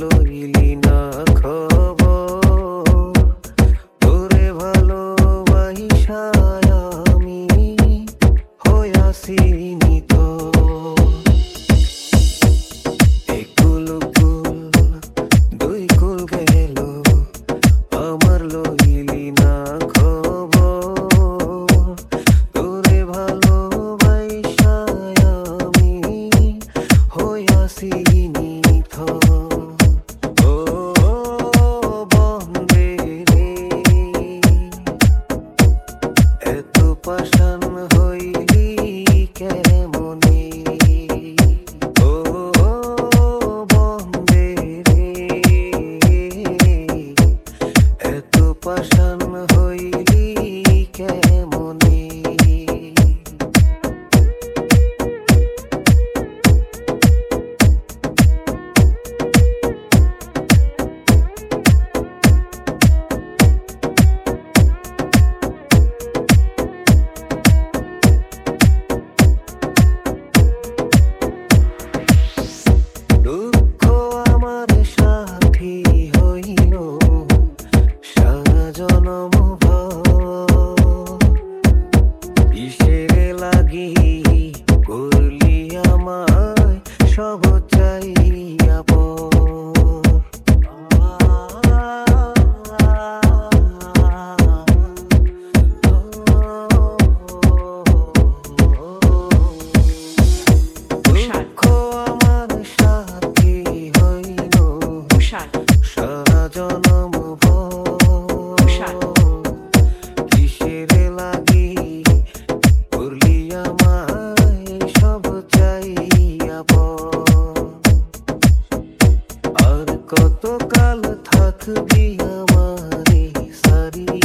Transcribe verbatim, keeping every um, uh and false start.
লইলি না খবর, তোরে ভালোবাসা আমি হইয়াছি নিত। একুল কুল দুই কুল গেল আমার লইলি না খবর, তোরে ভালোবাসা আমি হইয়াছি নিত। ও বন্দে রে এত পাষাণ হইলি কেমনে, ও বন্দে রে এত পাষাণ হইলি কেমনে। দুঃখ আমার সাথী হইল সারা জনম ভর, কিসের লাগি করলি আমায় সব চাইয়া পর। দুঃখ আমার সাথী হইল সারা জনম ভর, কিসের লাগি করলি আমায় সব চাইয়া পর। আর কতকাল থাকবি আমারে সারি